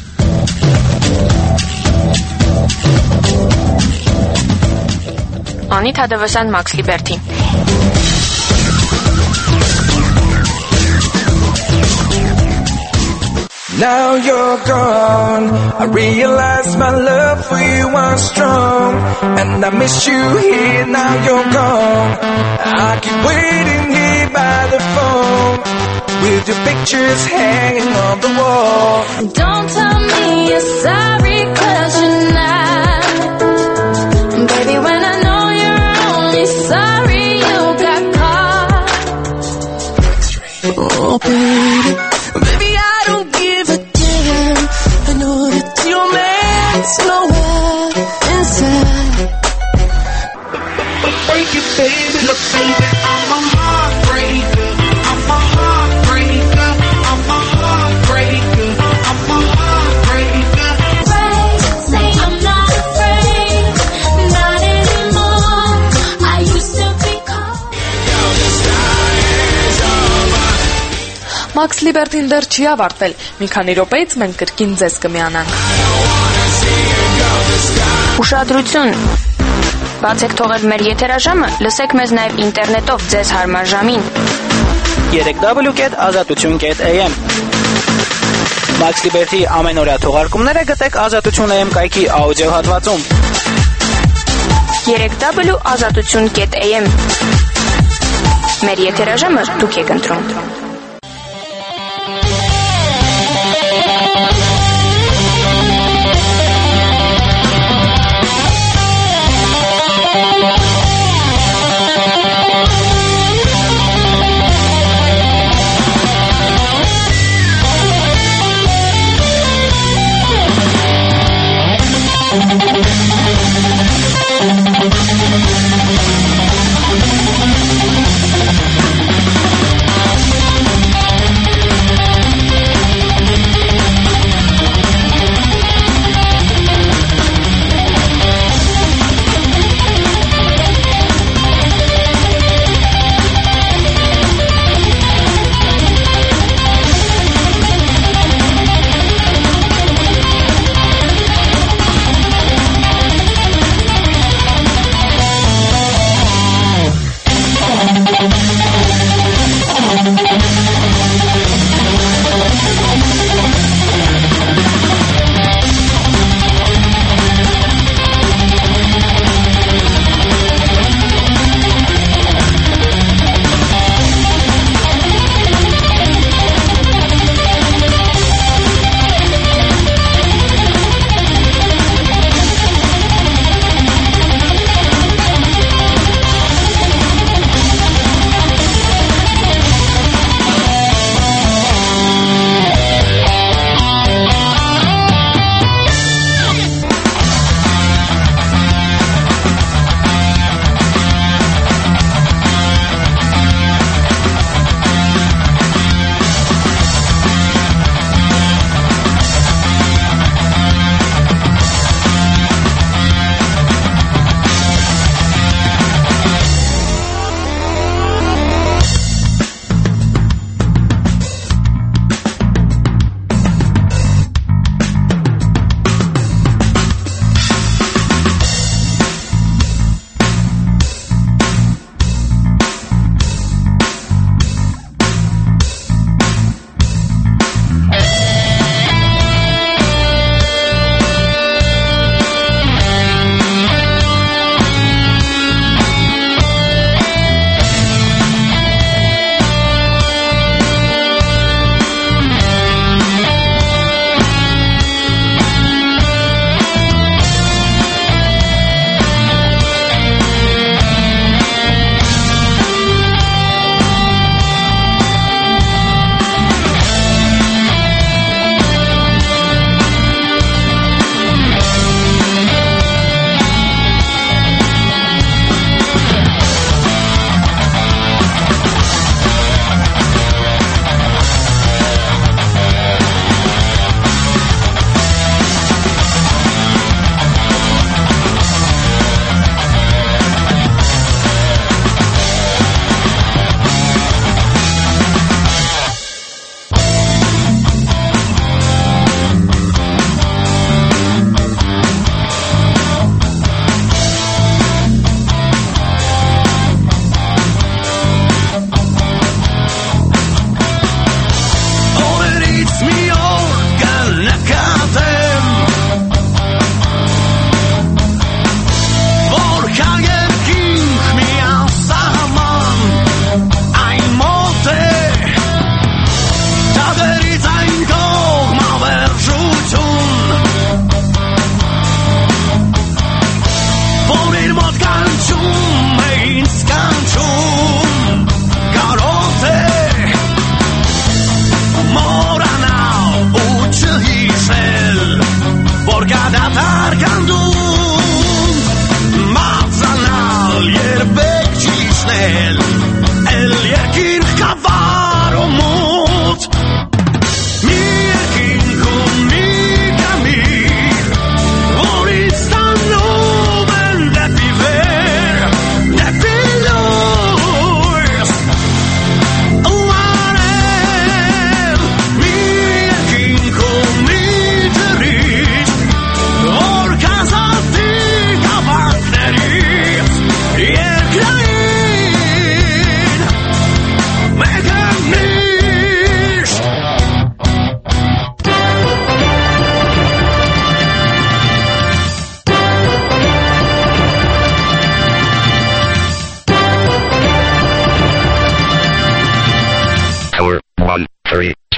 Անի Թադևոսյան, Մաքս Լիբերթի։ Now you're gone, I realize my love for you was strong, and I miss you here, now you're gone. I keep waiting here by the phone, with your pictures hanging on the wall. Don't tell me you're sorry, 'cause you're not. Baby, when I know you're only sorry you got caught. Oh, baby, baby, I don't give a damn. I know that your man's nowhere inside. Break it, baby, look, baby, I'm a heartbreaker. I'm a heartbreaker. I'm a heartbreaker. I'm a heartbreaker. Say I'm not afraid, not anymore. I used to be cold. Մաքս Լիբերթին դեռ չի ավարտվել։ Մի քանի րոպեից մենք կրկին ձեզ կմիանանք։ Ուշադրություն։ Բացեք թողել մեր եթերաժամը, լսեք մեզ նաև ինտերնետով ձեզ հարմար ժամին։ 3w.azatutun.am Մաքս Լիբերթի ամենօրյա թողարկումները գտեք Ազատություն.am կայքի աուդիո հատվածում։ 3w.azatutun.am Մեր եթերաժամը դուք եք ընտրում։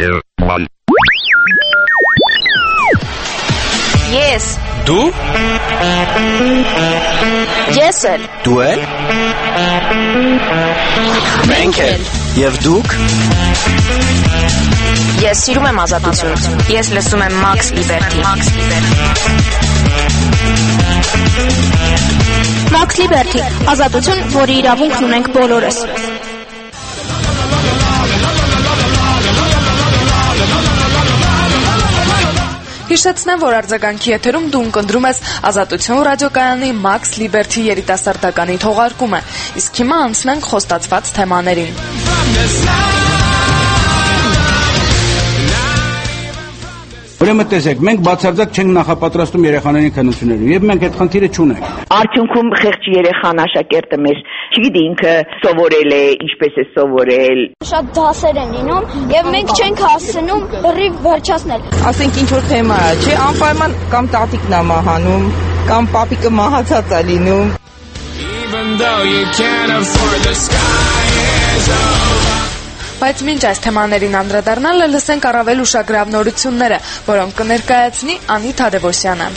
Answer 1. Ես Դու Ես էլ Դու էլ Մենք էլ Եվ դուք Ես սիրում եմ ազատություն։ Ես լսում եմ Max Liberty։ Max Liberty, ազատություն, որի իրավունքն ունենք բոլորս։ Հիշեցնեմ, որ արձագանքի եթերում դու ընկնդրում ես Ազատություն ռադիոկայանի Max Liberty երիտասարդականի թողարկումը, իսկ հիմա անցնենք խոստացված թեմաներին։ Ուրեմն տեսեք, մենք բացարձակ չենք նախապատրաստում երեխաներին քննություններում, եւ մենք այդ խնդիրը չունենք։ Արդյունքում խեղճ երեխան աշակերտը մեր, չգիտի ինքը սովորել է, ինչպես է սովորել։ Շատ դասեր են լինում եւ մենք չենք հասցնում բռի վերջացնել։ Ասենք ինչ որ թեմա է, չէ, անպայման կամ տատիկն է մահանում, կամ պապիկը մահացած է լինում։ Բայց մինչ այս թեմաներին անդրադառնալը լսենք առավել ուշագրավ նորությունները, որոնք կներկայացնի Անի Թադևոսյանը։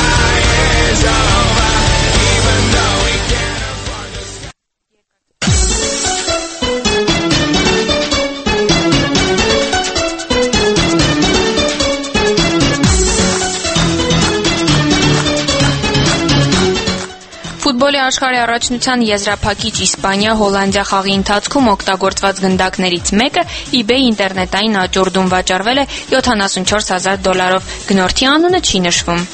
Ֆուտբոլի աշխարհի առաջնության եզրափակիչ Իսպանիա Հոլանդիա խաղի ընթացքում օգտագործված գնդակներից մեկը eBay ինտերնետային աճուրդում վաճառվել է $74,000, գնորդի անունը չի նշվում։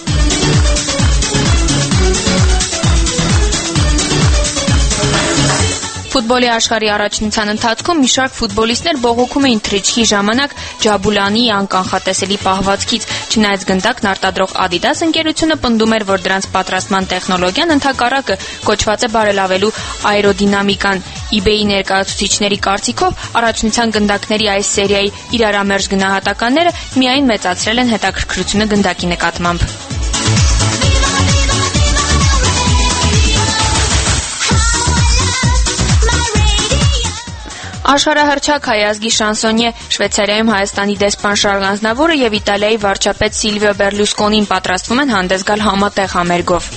Ֆուտբոլի աշխարհի առաջնության ընթացքում մի շարք ֆուտբոլիստներ բողոքում էին թռիչքի ժամանակ Ջաբուլանի անկանխատեսելի պահվածքից, չնայած գնդակն արտադրող Adidas ընկերությունը պնդում էր, որ դրանց պատրաստման տեխնոլոգիան ընդհակառակը կոչված է բարելավելու աերոդինամիկան։ eBay-ի ներկայացուցիչների կարծիքով առաջնության գնդակների այս սերիայի իրարամերժ գնահատականները միայն մեծացրել են հետաքրքրությունը գնդակի նկատմամբ։ Աշխարհահռչակ հայազգի շանսոնյե Շվեյցարիայում Հայաստանի դեսպան Շարլ Ազնավուրը եւ Իտալիայի վարչապետ Սիլվիո Բերլուսկոնին պատրաստվում են հանդես գալ համատեղ համերգով։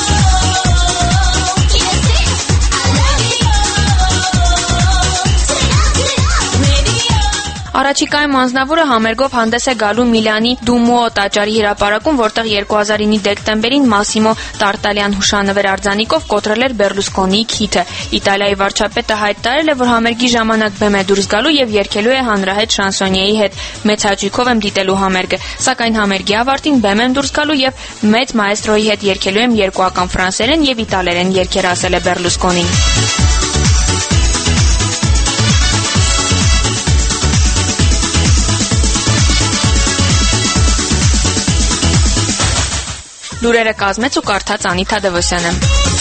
Առաջիկայում Ազնավուրը համերգով հանդես է գալու Միլանի Դումուո տաճարի հրապարակում, որտեղ 2009 դեկտեմբերին Մասիմո Տարտալյան հուշանվեր արձանիկով կոտրել էր Բերլուսկոնիի քիթը։ Իտալիայի վարչապետը հայտարարել է, որ համերգի ժամանակ բեմ է դուրս գալու եւ երգելու է հանրահայտ շանսոնիեի հետ։ Մեծ հաճույքով եմ դիտելու համերգը, սակայն համերգի ավարտին բեմ եմ դուրս գալու եւ մեծ մաեստրոյի հետ երգելու եմ երկուական ֆրանսերեն եւ իտալերեն երգեր, ասել է Բերլուսկոնին։ Լուրերը կազմեց ու կարդաց Անի Թադևոսյանը։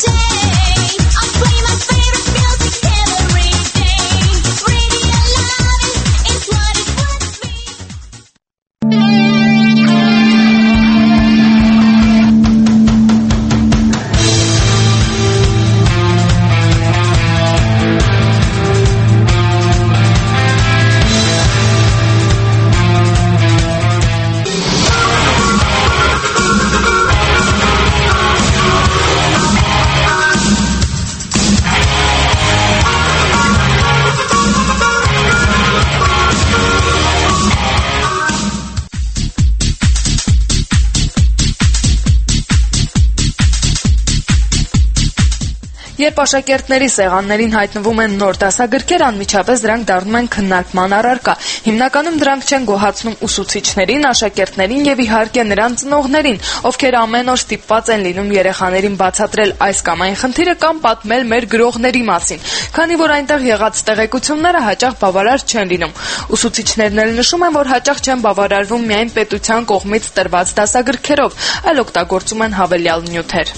Երբ աշակերտների սեղաններին հայտնվում են նոր դասագրքեր, անմիջապես դրանք դառնում են քննարկման առարկա։ Հիմնականում դրանք չեն գոհացնում ուսուցիչներին, աշակերտներին եւ իհարկե նրանց ծնողներին, ովքեր ամեն օր ստիպված են լինում երեխաներին բացատրել այս կամ այն խնդիրը կամ պատմել մեր գրողների մասին, քանի որ այնտեղ եղած տեղեկությունները հաճախ բավարար չեն լինում։ Ուսուցիչներն էլ նշում են, որ հաճախ չեն բավարարվում միայն պետության կողմից տրված դասագրքերով, այլ օգտագործում են հավելյալ նյութեր։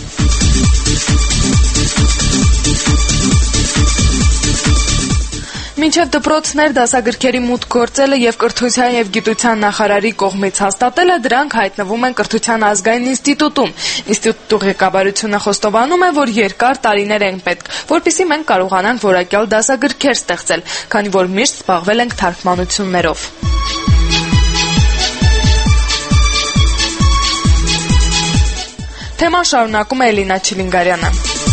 Մինչև դպրոցներ դասագրքերի մուտք գործելը եւ կրթության եւ գիտության նախարարի կողմից հաստատելը, դրանք հայտնվում են Կրթության ազգային ինստիտուտում։ Ինստիտուտի ղեկավարությունը խոստովանում է, որ երկար տարիներ են պետք, որպեսզի մենք կարողանանք որակյալ դասագրքեր ստեղծել, քանի որ միշտ զբաղվել ենք թարգմանություններով։ Թեման շարունակում է Էլինա Չիլինգարյանը։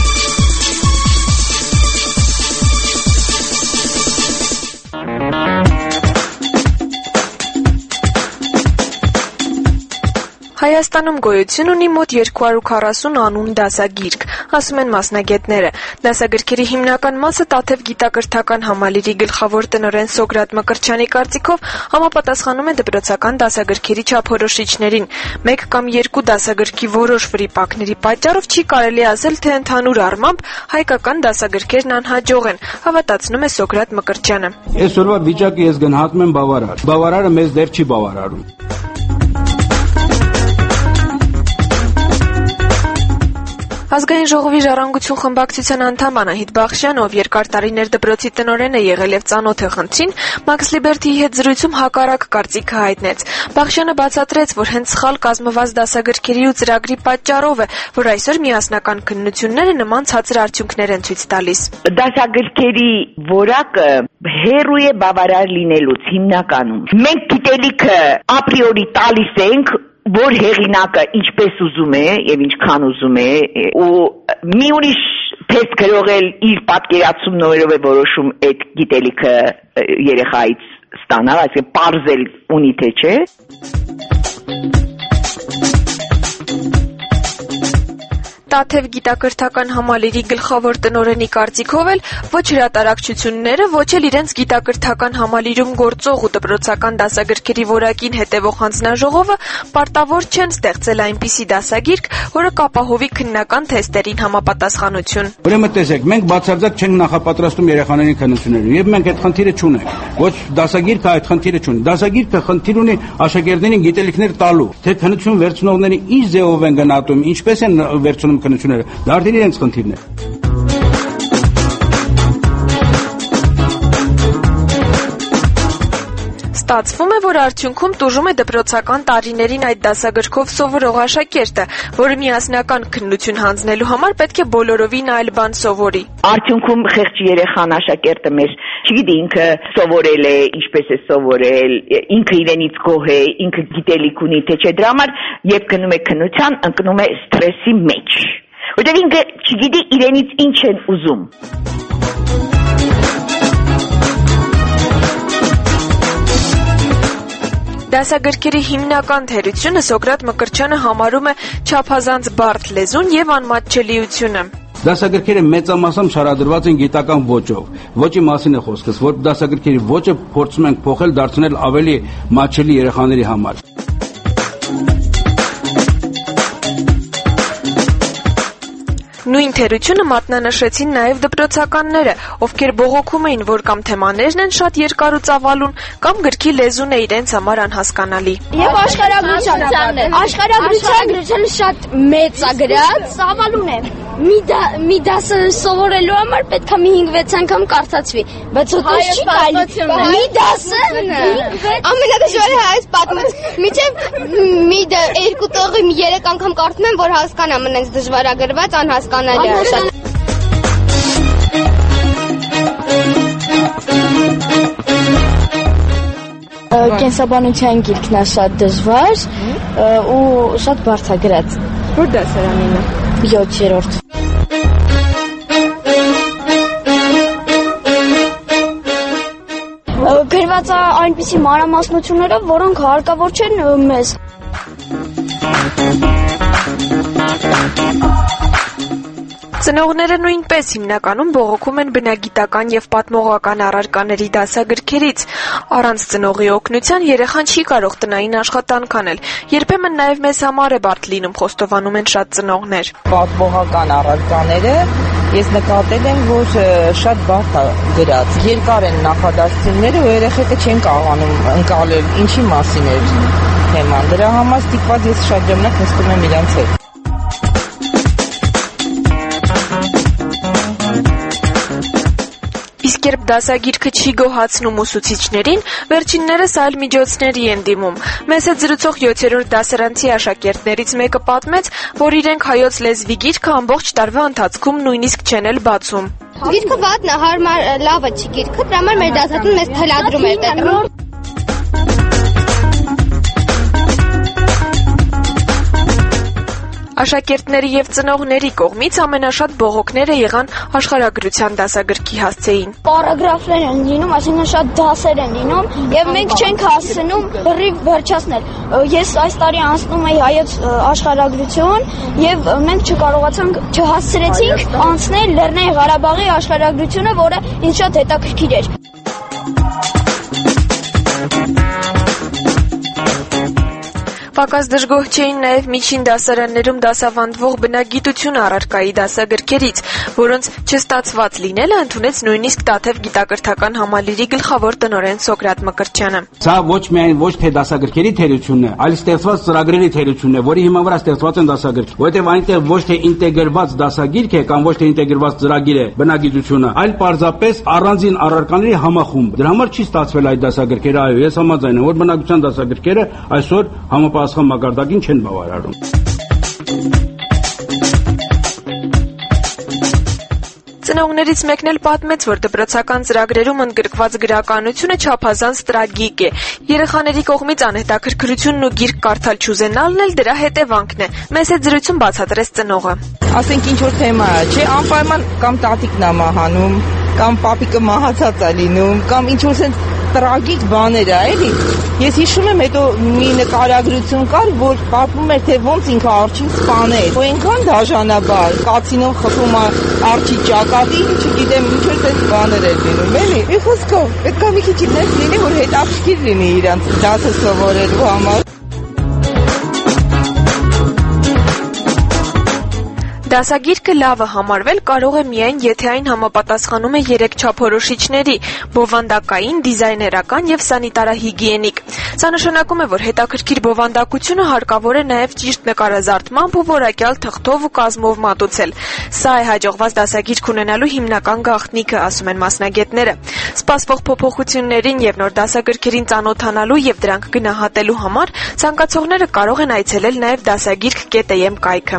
Հայաստանում գոյություն ունի մոտ 240 անուն դասագիրք, ասում են մասնագետները։ Դասագրքերի հիմնական մասը Տաթև գիտակրթական համալիրի գլխավոր տնօրեն Սոկրատ Մկրտչյանի կարծիքով համապատասխանում է դպրոցական դասագրքերի չափորոշիչներին։ 1 կամ 2 դասագրքի որոշ վրիպակների պատճառով չի կարելի ասել, թե ընդհանուր առմամբ հայկական դասագրքերն անհաջող են, հավատացնում է Սոկրատ Մկրտչյանը։ Այսօրվա վիճակը ես գնահատում եմ բավարար։ Բավարարը մեզ դեռ չի բավարարում։ Ազգային ժողովի ժառանգություն խմբակցության անդամ Անահիտ Բախշյան, ով երկար տարիներ դպրոցի տնօրեն է եղել եւ ծանոթ է խնդրին, Max Liberty-ի հետ զրույցում հակառակ կարծիքը հայտնեց։ Բախշյանը բացատրեց, որ հենց սխալ կազմված դասագրքերի ու ծրագրի պատճառով է, որ այսօր միասնական քննությունները նման ցածր արդյունքներ են ցույց տալիս։ Դասագրքերի որակը հերույ է բավարար լինելուց հիմնականում։ Մենք գիտելիքը ապրիորի տալիս ենք, որ հեղինակը ինչպես ուզում է եւ ինչքան ուզում է, ու մի ուրիշ թեստ գրող էլ իր պատկերացումներով է որոշում այդ գիտելիքը երեխայից ստանալ, այսինքն պարզել ունի թե չէ։ Տաթև գիտակրթական համալիրի գլխավոր տնօրենի կարծիքով էլ ոչ հրատարակչությունները, ոչ էլ իրենց գիտակրթական համալիրում գործող ու դպրոցական դասագրքերի որակին հետևող հանձնաժողովը պարտավոր չեն ստեղծել այնպիսի դասագիրք, որը կապահովի քննական թեստերին համապատասխանություն։ Ուրեմն տեսեք, մենք բացարձակ չենք նախապատրաստում երեխաների քննությունները, եւ մենք այդ խնդիրը չունենք։ Ոչ դասագիրքը այդ խնդիրը չունի։ Դասագիրքը խնդիր ունի աշակերտներին գիտելիքներ տալու, թե քննություն վերցնողները ինչ ձևով են գնահատում, ինչպես են վերցնում քննությունները, դա արդեն իրենց խնդիրն է։ Ստացվում է, որ արդյունքում տուժում է դպրոցական տարիներին այդ դասագրքով սովորող աշակերտը, որը միասնական քննություն հանձնելու համար պետք է բոլորովին այլ բան սովորի։ Արդյունքում խեղճ երեխան աշակերտը մեր, չգիտի, ինքը սովորել է, ինչպես է սովորել, ինքը իրենից գոհ է, ինքը գիտելիք ունի, թե չէ, դրա համար երբ գնում է քննության, ընկնում է սթրեսի մեջ, որտեղ ինքը չգիտի իրենից ինչ են ուզում։ Դասագրքերի հիմնական թերությունը Սոկրատ Մկրտչյանը համարում է չափազանց բարդ լեզուն եւ անմատչելիությունը։ Դասագրքերը մեծամասամբ շարադրված են գիտական ոճով։ Ոճի մասին է խոսքս, որ դասագրքերի ոճը փորձում ենք փոխել, դարձնել ավելի մատչելի երեխաների համար։ Նույն թերությունը մատնանշեցին նաև դպրոցականները, ովքեր բողոքում էին, որ կամ թեմաներն են շատ երկար ու ծավալուն, կամ գրքի լեզուն է իրենց համար անհասկանալի։ Եվ աշխարհագրությունը շատ մեծ է գրած, ծավալուն է։ Մի դասը սովորելու համար պետք է մի 5-6 անգամ կարդացվի, բայց ոդոց չի կարելի։ Մի դասը ամենադժվարը այս պատմած։ Միջև մի 2 տողի 3 անգամ կարդում եմ, որ հասկանամ, այնց դժվարագրված, անհասկանալի է։ Կենսաբանության գիրքն է շատ դժվար ու շատ բարձրագրած։ Որ դասարանին է։ 7-րդ։ Գրված է այնպիսի մանրամասնություններով, որոնք հարկավոր չեն մեզ։ Ծնողները նույնպես հիմնականում բողոքում են բնագիտական եւ պատմողական առարկաների դասագրքերից։ Առանց ծնողի օգնության երեխան չի կարող տնային աշխատանք անել։ Երբեմն նաեւ մեզ համար է բարդ լինում, խոստովանում են շատ ծնողներ։ Պատմողական առարկաները ես նկատել եմ, որ շատ բարդ է գրած։ Երկար են նախադասությունները, ու երեխեքը չեն կարողանում ընկալել ինչի մասին է թեման։ Դրա համար ստիպված ես շատ ժամանակ նստում եմ իրենց հետ։ Իսկ երբ դասագիրքը չի գոհացնում ուսուցիչներին, վերջիններս այլ միջոցների են դիմում։ Մեզ հետ զրուցող 7-րդ դասարանցի աշակերտներից մեկը պատմեց, որ իրենք հայոց լեզվի գիրքը ամբողջ տարվա ընթացքում նույնիսկ չեն էլ բացում։ Գիրքը վատն է, հարմար լավը չի գիրքը, դրա համար մեր դասատուն մեզ թելադրում էր դեռ։ Աշակերտների եւ ծնողների կողմից ամենաշատ բողոքները եղան աշխարհագրության դասագրքի հասցեին։ Պարագրաֆներ են լինում, այսինքն շատ դասեր են լինում եւ մենք չենք հասցնում բռի վերջացնել։ Ես այս տարի անցնում էի հայոց աշխարհագրություն եւ մենք չհասցրեցինք անցնել Լեռնային Ղարաբաղի աշխարհագրությունը, որը ինձ շատ հետաքրքիր էր։ Պակաս դժգոհ չէին նաև միջին դասարաններում դասավանդվող բնագիտություն առարկայի դասագրքերից, որոնց չստացված լինելը ընդունեց նույնիսկ Տաթև գիտակրթական համալիրի գլխավոր տնօրեն Սոկրատ Մկրտչյանը։ Սա ոչ միայն ոչ թե դասագրքերի թերությունն է, այլ ստեղծված ծրագրերի թերությունն է, որի հիման վրա ստեղծված են դասագրք, որովհետև այնտեղ ոչ թե ինտեգրված դասագիրք է կամ ոչ թե ինտեգրված ծրագիր է բնագիտությունը, այլ պարզապես առանձին առարկաների համախումբ։ Դրա համար չի ստացվել այդ դասագրքերը, այո, ես համաձայն եմ, որ բնագիտության դասագրքերը այսօր համապատասխան մակարդակին չեն բավարարում։ Ծնողներից մեկն էլ պատմեց, որ դպրոցական ծրագրերում ընդգրկված գրականությունը չափազանց տրագիկ է։ Երեխաների կողմից անհետաքրքրությունն ու գիրք կարդալ չուզենալն էլ դրա հետևանքն է։ Մեծ հետ զրույցում բացատրեց ծնողը։ Ասենք ինչ որ թեմա է, չէ, անպայման կամ տատիկն է մահանում, կամ պապիկը մահացած է լինում, կամ ինչ որ sense տրագիկ բաներ է, էլի։ Ես հիշում եմ, հետո մի նկարագրություն կար, որ պատմում էր, թե ոնց ինքը արջին սպաներ։ Ու այնքան դաժանաբար, կացինով խփում արջի ճակատի, չգիտեմ, ինչ որ այդպես բաներ էր լինում, էլի։ Մի խոսքով, պետք է մի քիչ ինքնես լինի, որ հետաքրքիր լինի իրանց դասը սովորելու համար։ Դասագիրքը լավը համարվել կարող է միայն, եթե այն համապատասխանում է 3 չափորոշիչների՝ բովանդակային, դիզայներական եւ սանիտարահիգիենիկ։ Սա նշանակում է, որ հետաքրքիր բովանդակությունը հարկավոր է նաեւ ճիշտ նկարազարդմամբ ու որակյալ թղթով ու կազմով մատուցել։ Սա է հաջողված դասագիրք ունենալու հիմնական գաղտնիքը, ասում են մասնագետները։ Սպասվող փոփոխություններին եւ նոր դասագրքերին ծանոթանալու եւ դրանք գնահատելու համար ցանկացողները կարող են այցելել նաեւ դասագիրք.am կայքը։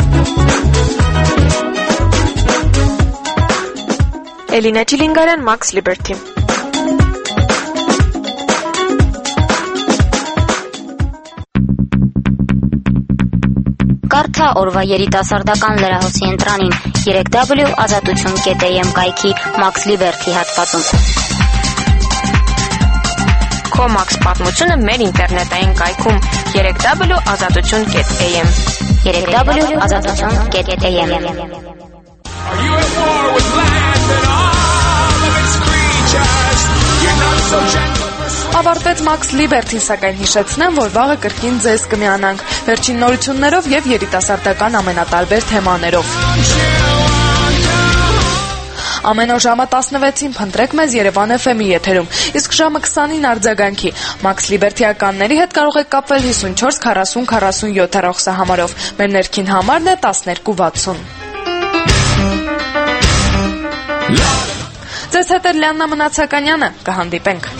Էլինա Չիլինգարյան, Max Liberty։ Կարդա օրվա երիտասարդական լրահոսի ընտրանին 3w.azatutun.am կայքի Max Liberty հատվածում։ Քո Max պատմությունը մեր ինտերնետային կայքում 3w.azatutun.am 3w.azatutun.am Are you at war with land and all of its creatures? You're not so gentle. Ավարտվեց Max Liberty-ն, սակայն հիշեցնեմ, որ վաղը կրկին ձեզ կմիանանք վերջին նորություններով եւ երիտասարդական ամենատարբեր թեմաներով։ Ամեն օր ժամը 16-ին փնտրեք մեզ Երևան FM-ի եթերում, իսկ ժամը 20-ին արձագանքի։ Max Liberty-ականների հետ կարող եք կապվել 54 40 47 հեռախոսահամարով։ Մեր ներքին համարն է 1260։ Ձեզ հետ է Լիաննա Մնացականյանը, կհանդիպենք։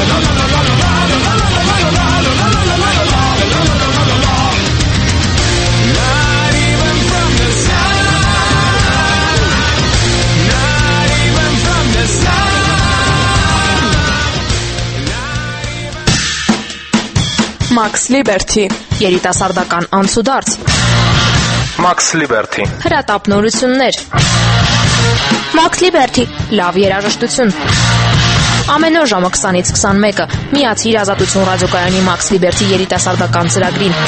Max Liberty, երիտասարդական անցուդարձ։ Max Liberty, հրատապնորություններ։ Max Liberty, լավ երաժշտություն։ Ամեն օր ժամը 20-ից 21-ը միացիր Ազատություն ռադիոկայանի Max Liberty երիտասարդական ծրագրին։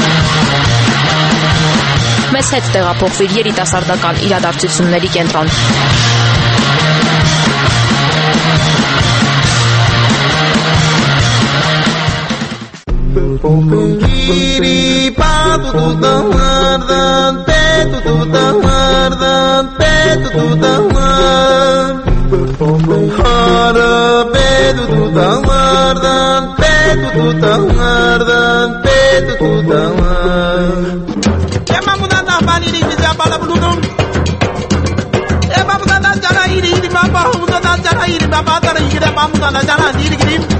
Մեզ հետ տեղափոխվիր երիտասարդական իրադարձությունների կենտրոն։ Giri pa tu ta guardan, pe tu ta guardan, pe tu ta guardan. Hara pe tu ta guardan, pe tu ta guardan, pe tu ta guardan. Ema muda na bani ni bija bala buludum. Ema muda na jara iri iri baba muda na jara iri baba tara iri baba muda na jara iri iri.